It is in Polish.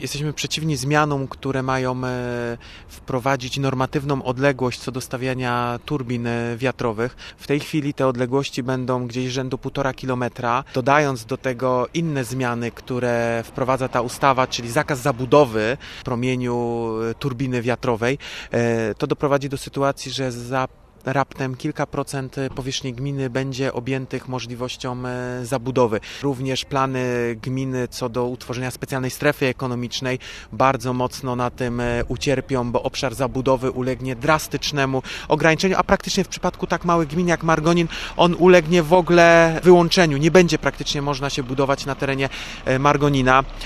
Jesteśmy przeciwni zmianom, które mają wprowadzić normatywną odległość co do stawiania turbin wiatrowych. W tej chwili te odległości będą gdzieś rzędu 1,5 kilometra. Dodając do tego inne zmiany, które wprowadza ta ustawa, czyli zakaz zabudowy w promieniu turbiny wiatrowej, to doprowadzi do sytuacji, że za raptem kilka procent powierzchni gminy będzie objętych możliwością zabudowy. Również plany gminy co do utworzenia specjalnej strefy ekonomicznej bardzo mocno na tym ucierpią, bo obszar zabudowy ulegnie drastycznemu ograniczeniu, a praktycznie w przypadku tak małych gmin jak Margonin on ulegnie w ogóle wyłączeniu. Nie będzie praktycznie można się budować na terenie Margonina.